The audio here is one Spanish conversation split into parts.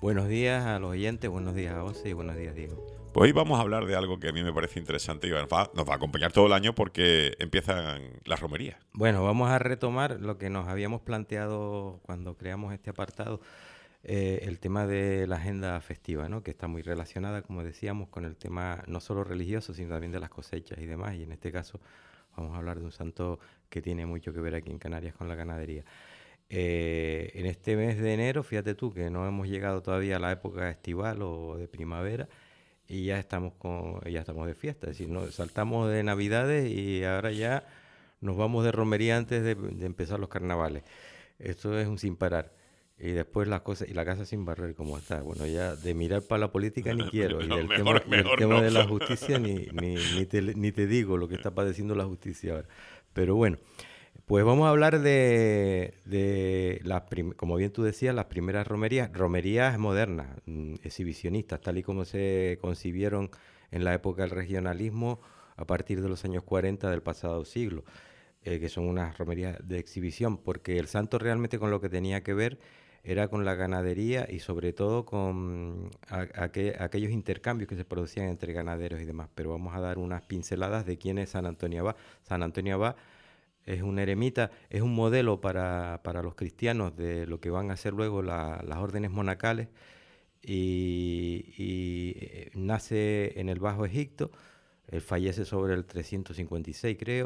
Buenos días a los oyentes, buenos días a José y buenos días, Diego. Pues hoy vamos a hablar de algo que a mí me parece interesante y nos va a acompañar todo el año porque empiezan las romerías. Bueno, vamos a retomar lo que nos habíamos planteado cuando creamos este apartado, el tema de la agenda festiva, ¿no? Que está muy relacionada, como decíamos, con el tema no solo religioso, sino también de las cosechas y demás. Y en este caso vamos a hablar de un santo que tiene mucho que ver aquí en Canarias con la ganadería. En este mes de enero, fíjate tú que no hemos llegado todavía a la época estival o de primavera y ya estamos de fiesta, es decir, saltamos de Navidades y ahora ya nos vamos de romería antes de empezar los carnavales. Esto es un sin parar. Y después las cosas, y la casa sin barrer como está. Bueno, ya de mirar para la política ni quiero, y No, del mejor tema no. de la justicia ni te digo lo que está padeciendo la justicia ahora. Pero bueno, pues vamos a hablar como bien tú decías, las primeras romerías modernas, exhibicionistas, tal y como se concibieron en la época del regionalismo a partir de los años 40 del pasado siglo, que son unas romerías de exhibición, porque el santo realmente con lo que tenía que ver era con la ganadería y sobre todo con aquellos intercambios que se producían entre ganaderos y demás. Pero vamos a dar unas pinceladas de quién es San Antonio Abad. San Antonio Abad es un eremita, es un modelo para los cristianos de lo que van a ser luego las órdenes monacales y nace en el Bajo Egipto. Él fallece sobre el 356, creo,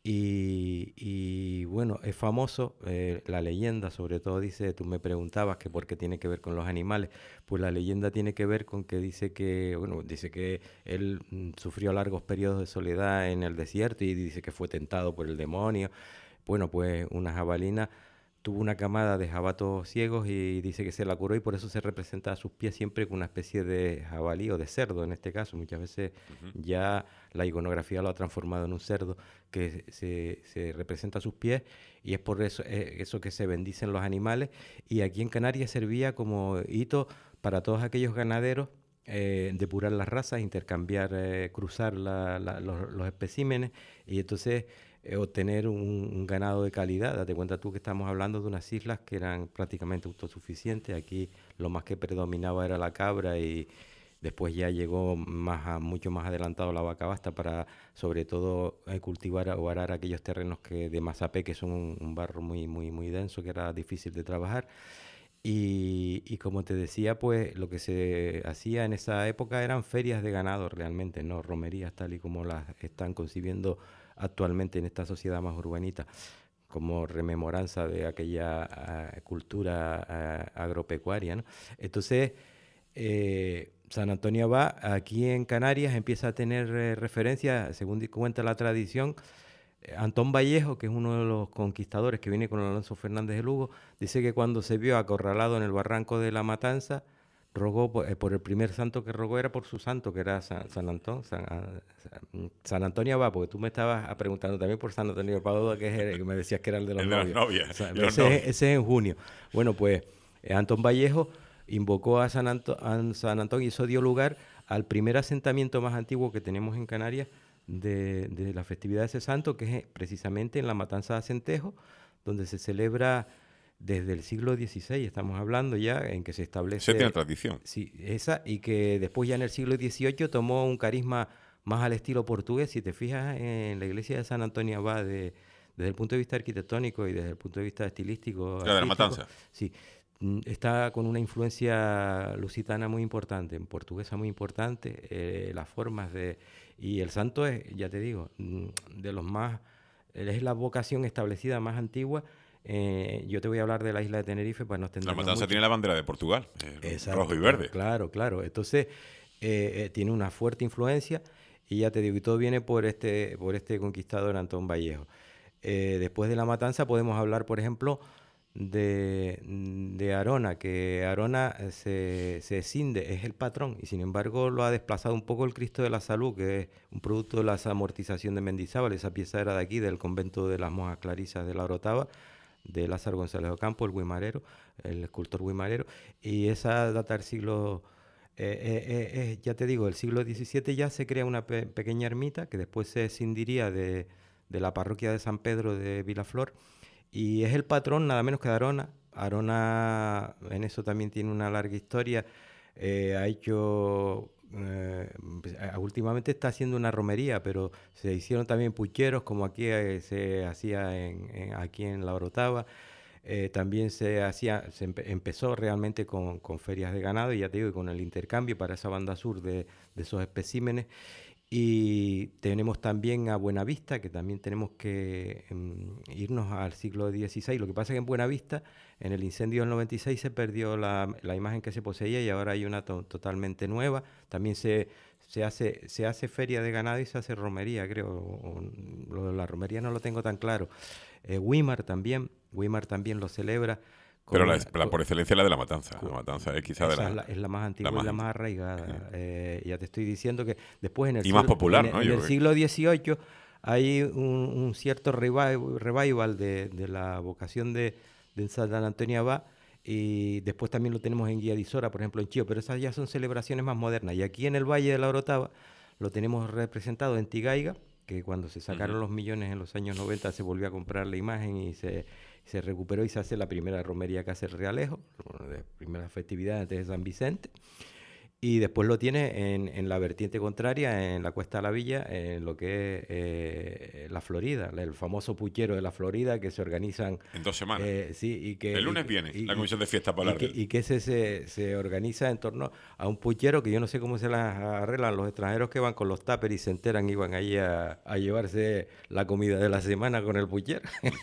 y bueno, es famoso, la leyenda sobre todo dice, tú me preguntabas que por qué tiene que ver con los animales, pues la leyenda tiene que ver con que dice que él sufrió largos periodos de soledad en el desierto y dice que fue tentado por el demonio. Bueno, pues una jabalina tuvo una camada de jabatos ciegos y dice que se la curó y por eso se representa a sus pies siempre con una especie de jabalí o de cerdo en este caso. Muchas veces Ujú. ya la iconografía lo ha transformado en un cerdo que se representa a sus pies y es por eso que se bendicen los animales. Y aquí en Canarias servía como hito para todos aquellos ganaderos, depurar las razas, intercambiar, cruzar los especímenes y entonces obtener un ganado de calidad. Date cuenta tú que estamos hablando de unas islas que eran prácticamente autosuficientes. Aquí lo más que predominaba era la cabra y después ya llegó mucho más adelantado la vaca basta para sobre todo cultivar o arar aquellos terrenos de mazapé, que son un barro muy, muy, muy denso, que era difícil de trabajar. Y como te decía, pues lo que se hacía en esa época eran ferias de ganado realmente, no romerías tal y como las están concibiendo actualmente en esta sociedad más urbanita, como rememoranza de aquella cultura agropecuaria, ¿no? Entonces, San Antonio Abad, aquí en Canarias, empieza a tener referencia, según cuenta la tradición. Antón Vallejo, que es uno de los conquistadores que viene con Alonso Fernández de Lugo, dice que cuando se vio acorralado en el barranco de la Matanza, rogó por el primer santo que rogó era por su santo, que era San Antón, San Antonio Abad, porque tú me estabas preguntando también por San Antonio Padua, que me decías que era el de los El de las novios. novias O sea, y los ese, novios. ese es en junio. Bueno, pues Antón Vallejo invocó a San Antón y eso dio lugar al primer asentamiento más antiguo que tenemos en Canarias de la festividad de ese santo, que es precisamente en la Matanza de Acentejo, donde se celebra desde el siglo XVI, estamos hablando ya, en que se Ese tiene establece, tradición. sí, esa, y que después ya en el siglo XVIII tomó un carisma más al estilo portugués. Si te fijas en la iglesia de San Antonio Abad, desde el punto de vista arquitectónico y desde el punto de vista estilístico, La de la artístico, matanza. sí, está con una influencia lusitana muy importante, en portuguesa muy importante, las formas y el santo es, ya te digo, de los más, es la vocación establecida más antigua. Yo te voy a hablar de la isla de Tenerife para no La extendernos matanza mucho. tiene la bandera de Portugal, rojo Exacto, y claro, verde. claro, claro. Entonces, tiene una fuerte influencia y ya te digo, y todo viene por este conquistador Antón Vallejo. Después de la matanza podemos hablar, por ejemplo, de Arona, que Arona se escinde, es el patrón, y sin embargo lo ha desplazado un poco el Cristo de la Salud, que es un producto de la amortización de Mendizábal. Esa pieza era de aquí, del convento de las monjas clarisas de la Orotava, de Lázaro González Ocampo, el guimarero, el escultor guimarero, y esa data del siglo, ya te digo, del siglo XVII. Ya se crea una pequeña ermita que después se escindiría de la parroquia de San Pedro de Vilaflor, y es el patrón nada menos que de Arona, Arona en eso también tiene una larga historia. Ha hecho, últimamente está haciendo una romería, pero se hicieron también pucheros, como aquí se hacía aquí en La Orotava. También empezó realmente con ferias de ganado, y ya te digo, y con el intercambio para esa banda sur de esos especímenes. Y tenemos también a Buenavista, que también tenemos que irnos al siglo XVI. Lo que pasa es que en Buenavista, en el incendio del 96, se perdió la imagen que se poseía, y ahora hay una totalmente nueva. También se hace feria de ganado y se hace romería, creo. Lo de la romería no lo tengo tan claro. Weimar también lo celebra. Pero la por excelencia es la de la Matanza. La Matanza es quizá es la más antigua y la más arraigada. Ya te estoy diciendo que después y más popular, ¿no? En el siglo XVIII hay un cierto revival de la vocación de San Antonio Abad, y después también lo tenemos en Guía de Isora, por ejemplo, en Chío, pero esas ya son celebraciones más modernas. Y aquí en el Valle de la Orotava lo tenemos representado en Tigaiga, que cuando se sacaron los millones en los años 90 se volvió a comprar la imagen y se recuperó, y se hace la primera romería que hace el Realejo, la primera festividad antes de San Vicente. Y después lo tiene en la vertiente contraria, en la Cuesta de la Villa, en lo que es la Florida, el famoso puchero de la Florida, que se organizan... En 2 semanas. Sí, y que... El lunes viene la comisión de fiesta para hablar. Y que ese se organiza en torno a un puchero que yo no sé cómo se las arreglan los extranjeros, que van con los tuppers y se enteran y van ahí a llevarse la comida de la semana con el puchero.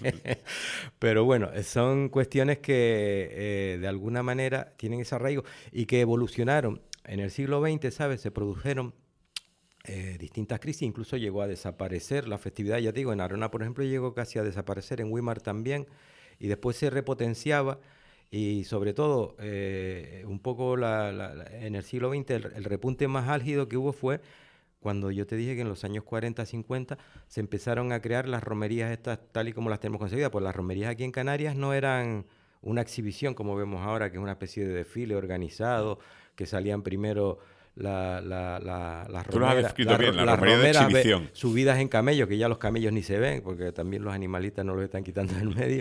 Pero bueno, son cuestiones que de alguna manera tienen ese arraigo y que evolucionaron. En el siglo XX, ¿sabes? Se produjeron distintas crisis, incluso llegó a desaparecer la festividad, ya te digo, en Arona, por ejemplo, llegó casi a desaparecer, en Weimar también, y después se repotenciaba, y sobre todo, un poco en el siglo XX, el repunte más álgido que hubo fue cuando yo te dije que en los años 40, 50 se empezaron a crear las romerías estas tal y como las tenemos concebidas. Pues las romerías aquí en Canarias no eran una exhibición como vemos ahora, que es una especie de desfile organizado, que salían primero las romeras. Tú lo has descrito bien, la romería de exhibición. Subidas en camellos, que ya los camellos ni se ven, porque también los animalistas no los están quitando del medio.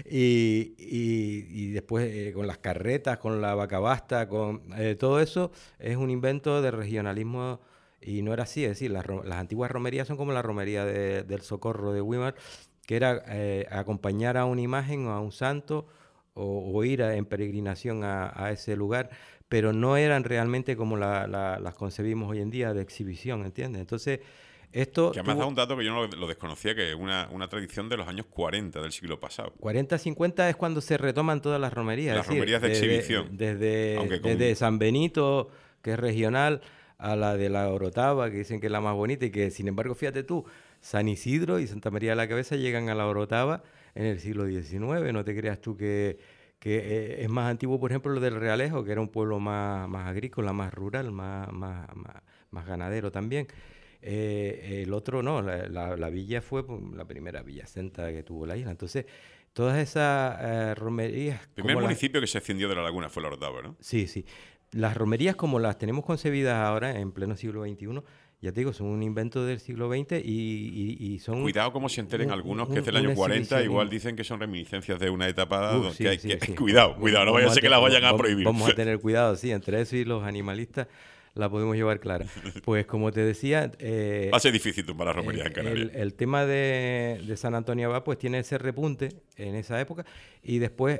Y después con las carretas, con la vaca basta, con todo eso es un invento de regionalismo. Y no era así, es decir, las antiguas romerías son como la romería del Socorro de Weimar, que era acompañar a una imagen o a un santo o ir en peregrinación a ese lugar, pero no eran realmente como las concebimos hoy en día, de exhibición, ¿entiendes? Entonces, esto... Que me has dado un dato que yo no lo desconocía, que es una tradición de los años 40 del siglo pasado. 40-50 es cuando se retoman todas las romerías. Las romerías de exhibición. Desde San Benito, que es regional, a la de la Orotava, que dicen que es la más bonita, y que, sin embargo, fíjate tú, San Isidro y Santa María de la Cabeza llegan a la Orotava en el siglo XIX. No te creas tú que es más antiguo, por ejemplo, lo del Realejo, que era un pueblo más agrícola, más rural, más ganadero también. El otro no, la villa fue la primera villa senta que tuvo la isla. Entonces, todas esas romerías... El primer municipio que se extendió de la laguna fue la Orotava, ¿no? Sí, sí. Las romerías como las tenemos concebidas ahora, en pleno siglo XXI, ya te digo, son un invento del siglo XX y son... Cuidado como se enteren algunos que es del año 40, igual dicen que son reminiscencias de una etapa donde sí. Cuidado, no vaya a ser que las vayan a prohibir. Vamos a tener cuidado, sí, entre eso y los animalistas la podemos llevar clara. Pues como te decía... va a ser difícil tumbar la romería en Canarias. El tema de San Antonio Abad pues tiene ese repunte en esa época, y después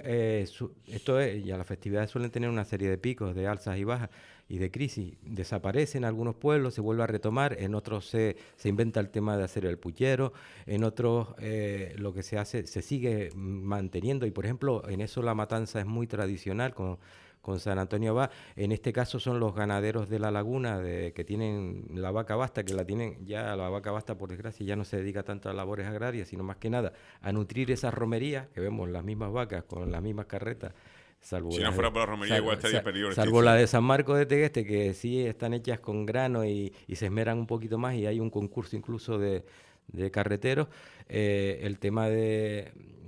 ya las festividades suelen tener una serie de picos, de alzas y bajas y de crisis. Desaparece en algunos pueblos, se vuelve a retomar, en otros se inventa el tema de hacer el puchero, en otros lo que se hace se sigue manteniendo, y por ejemplo en eso la matanza es muy tradicional con San Antonio Abad. En este caso son los ganaderos de la laguna que tienen la vaca basta, que la tienen ya, la vaca basta por desgracia ya no se dedica tanto a labores agrarias, sino más que nada a nutrir esas romerías, que vemos las mismas vacas con las mismas carretas. Si no fuera por la romería, igual estaría perdido. Salvo la de San Marcos de Tegueste, que sí están hechas con grano y se esmeran un poquito más, y hay un concurso incluso de carreteros. El tema de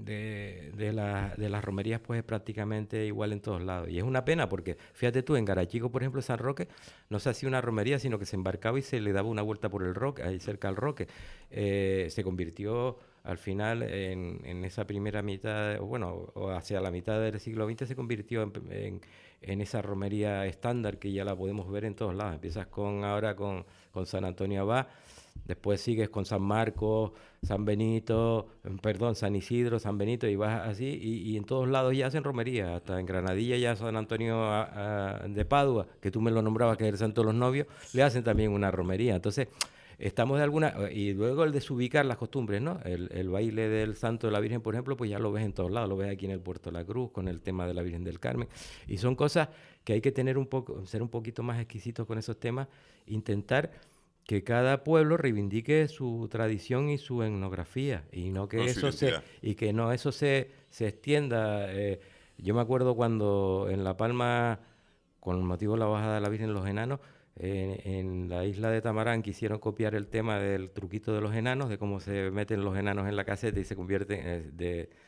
las romerías pues es prácticamente igual en todos lados, y es una pena porque fíjate tú, en Garachico por ejemplo, San Roque, no se hacía una romería, sino que se embarcaba y se le daba una vuelta por el Roque, ahí cerca al Roque. Se convirtió al final, en esa primera mitad, o hacia la mitad del siglo XX, se convirtió en esa romería estándar que ya la podemos ver en todos lados. Empiezas ahora con San Antonio Abad, después sigues con San Marcos, San Benito, San Isidro, San Benito, y vas así, y en todos lados ya hacen romería, hasta en Granadilla ya San Antonio de Padua, que tú me lo nombrabas, que es el santo de los novios, le hacen también una romería. Entonces, estamos de alguna... Y luego el desubicar las costumbres, ¿no? El baile del santo de la Virgen, por ejemplo, pues ya lo ves en todos lados, lo ves aquí en el Puerto de la Cruz, con el tema de la Virgen del Carmen, y son cosas que hay que tener ser un poquito más exquisitos con esos temas, intentar que cada pueblo reivindique su tradición y su etnografía, y no que eso se extienda. Yo me acuerdo cuando en La Palma, con el motivo de la bajada de la Virgen de los Enanos, en la isla de Tamarán quisieron copiar el tema del truquito de los enanos, de cómo se meten los enanos en la caseta y se convierten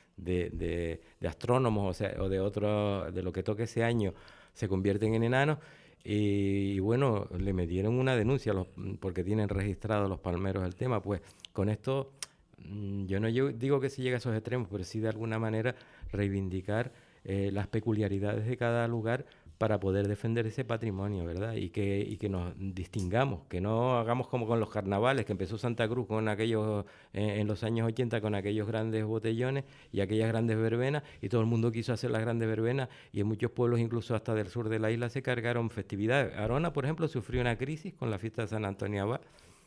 de astrónomos, o sea, o de lo que toque ese año, se convierten en enanos. Y bueno, le metieron una denuncia porque tienen registrado los palmeros el tema. Pues con esto, yo no digo que se llegue a esos extremos, pero sí de alguna manera reivindicar las peculiaridades de cada lugar para poder defender ese patrimonio, ¿verdad? Y que nos distingamos, que no hagamos como con los carnavales, que empezó Santa Cruz con aquellos, en los años 80, con aquellos grandes botellones y aquellas grandes verbenas, y todo el mundo quiso hacer las grandes verbenas, y en muchos pueblos, incluso hasta del sur de la isla, se cargaron festividades. Arona, por ejemplo, sufrió una crisis con la fiesta de San Antonio Abad,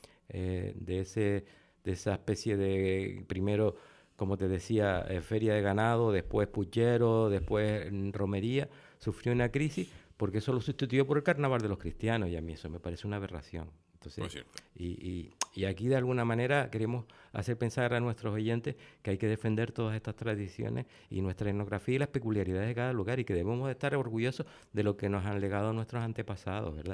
de esa especie de, primero, como te decía, feria de ganado, después puchero, después romería. Sufrió una crisis porque eso lo sustituyó por el carnaval de los cristianos, y a mí eso me parece una aberración. Entonces, pues cierto. Y aquí de alguna manera queremos hacer pensar a nuestros oyentes que hay que defender todas estas tradiciones y nuestra etnografía y las peculiaridades de cada lugar, y que debemos de estar orgullosos de lo que nos han legado nuestros antepasados, ¿verdad?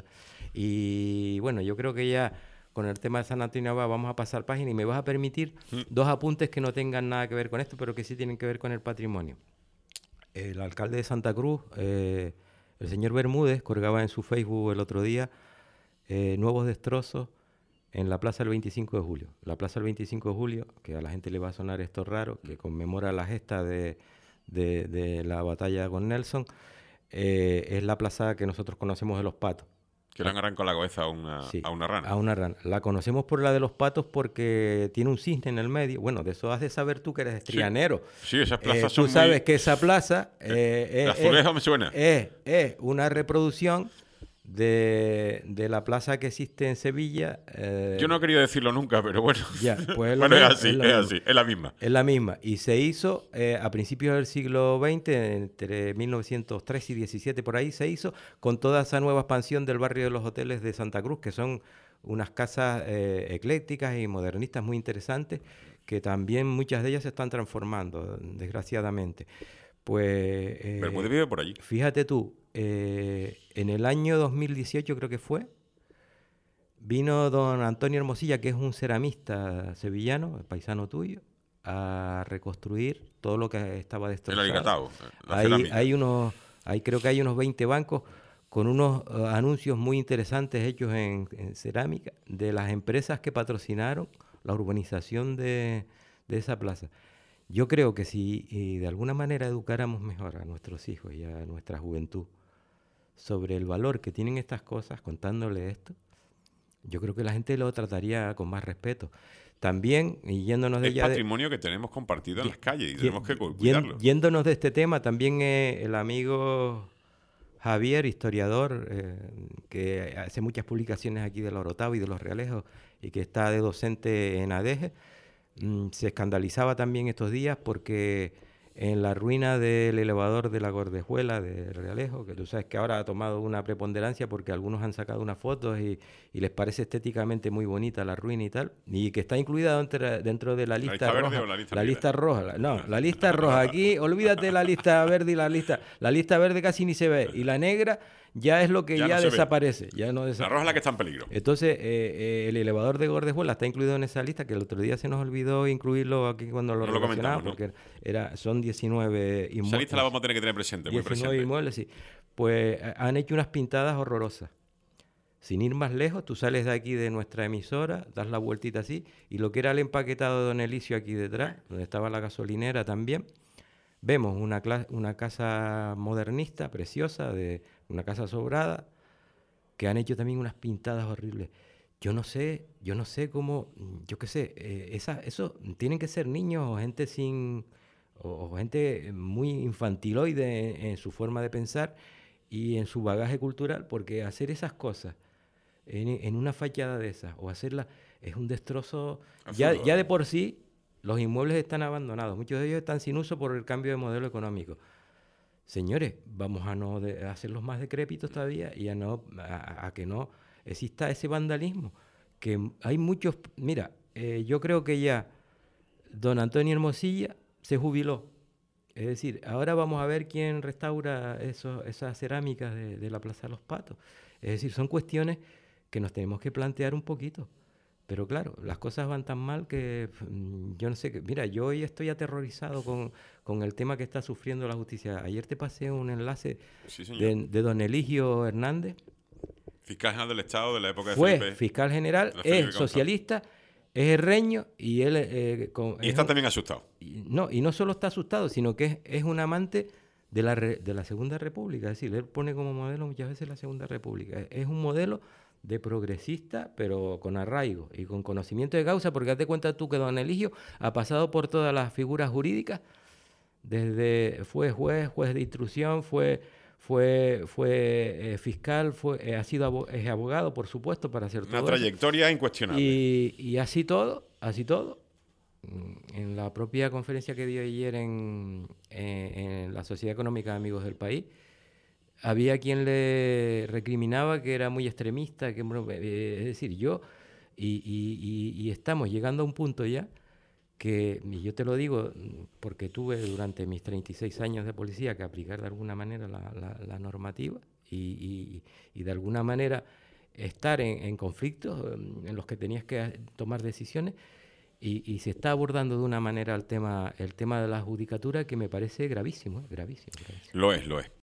Y bueno, yo creo que ya con el tema de San Antonio Abad vamos a pasar página, y me vas a permitir dos apuntes que no tengan nada que ver con esto, pero que sí tienen que ver con el patrimonio. El alcalde de Santa Cruz, el señor Bermúdez, colgaba en su Facebook el otro día nuevos destrozos en la Plaza del 25 de Julio. La Plaza del 25 de Julio, que a la gente le va a sonar esto raro, que conmemora la gesta de la batalla con Nelson, es la plaza que nosotros conocemos de los Patos. Que le han arrancado la cabeza a una rana. A una rana. La conocemos por la de los Patos porque tiene un cisne en el medio. Bueno, de eso has de saber tú, que eres estrianero. Sí, esas plazas son tú sabes que esa plaza... la azuleja me suena. Es una reproducción de la plaza que existe en Sevilla. Yo no quería decirlo nunca, pero bueno. Ya, pues bueno, es así, es la misma. Es la misma. Y se hizo a principios del siglo XX, entre 1913 y 17, por ahí se hizo, con toda esa nueva expansión del barrio de los hoteles de Santa Cruz, que son unas casas eclécticas y modernistas muy interesantes, que también muchas de ellas se están transformando, desgraciadamente. Pues... Bermúdez vive por allí. Fíjate tú, en el año 2018 creo que fue, vino don Antonio Hermosilla, que es un ceramista sevillano, paisano tuyo, a reconstruir todo lo que estaba destrozado. El alicatado, creo que hay unos 20 bancos con unos anuncios muy interesantes hechos en cerámica de las empresas que patrocinaron la urbanización de esa plaza. Yo creo que si de alguna manera educáramos mejor a nuestros hijos y a nuestra juventud sobre el valor que tienen estas cosas, contándoles esto, yo creo que la gente lo trataría con más respeto. También, y yéndonos de es patrimonio que tenemos compartido en las calles y tenemos que cuidarlo. Yéndonos de este tema, también el amigo Javier, historiador, que hace muchas publicaciones aquí de la Orotava y de los Realejos, y que está de docente en ADEGE, se escandalizaba también estos días porque en la ruina del elevador de la Gordejuela de Realejo, que tú sabes que ahora ha tomado una preponderancia porque algunos han sacado unas fotos y les parece estéticamente muy bonita la ruina y tal, y que está incluida dentro de la lista roja. ¿Verde o la lista la negra? Lista roja. No, la lista roja. Aquí, olvídate de la lista verde y la lista verde casi ni se ve, y la negra ya es lo que ya no desaparece. Ya no la roja es la que está en peligro. Entonces, el elevador de Gordejuela está incluido en esa lista, que el otro día se nos olvidó incluirlo aquí cuando lo relacionamos, porque son 19 inmuebles. Esa lista la vamos a tener que tener presente, muy 19 presente. inmuebles, sí. Pues han hecho unas pintadas horrorosas sin ir más lejos, tú sales de aquí de nuestra emisora, das la vueltita así, y lo que era el empaquetado de Don Elicio aquí detrás, donde estaba la gasolinera también, vemos una casa modernista, preciosa, de una casa sobrada, que han hecho también unas pintadas horribles. Yo no sé cómo, yo qué sé, eso tienen que ser niños o gente o gente muy infantiloide en su forma de pensar y en su bagaje cultural, porque hacer esas cosas en una fachada de esas o hacerla es un destrozo. Ya de por sí los inmuebles están abandonados, muchos de ellos están sin uso por el cambio de modelo económico. Señores, vamos a no hacerlos más decrépitos todavía y a que no exista ese vandalismo. Que hay muchos. Mira, yo creo que ya don Antonio Hermosilla se jubiló. Es decir, ahora vamos a ver quién restaura esas cerámicas de la Plaza de los Patos. Es decir, son cuestiones que nos tenemos que plantear un poquito. Pero claro, las cosas van tan mal que yo no sé qué. Mira, yo hoy estoy aterrorizado con el tema que está sufriendo la justicia. Ayer te pasé un enlace de don Eligio Hernández. Fiscal general del Estado de la época de Fue Felipe. fiscal general, es socialista, es herreño y él... y está también asustado. Y no solo está asustado, sino que es un amante de la Segunda República. Es decir, él pone como modelo muchas veces la Segunda República. Es un modelo de progresista, pero con arraigo y con conocimiento de causa, porque date cuenta tú que don Eligio ha pasado por todas las figuras jurídicas, fue juez de instrucción, fue fiscal, es abogado, por supuesto, para hacer todo una trayectoria eso. Incuestionable. Y así todo, en la propia conferencia que dio ayer en la Sociedad Económica de Amigos del País, había quien le recriminaba que era muy extremista, es decir, y estamos llegando a un punto ya que, y yo te lo digo porque tuve durante mis 36 años de policía que aplicar de alguna manera la normativa y de alguna manera estar en conflictos en los que tenías que tomar decisiones y se está abordando de una manera el tema de la judicatura que me parece gravísimo, gravísimo. Lo es.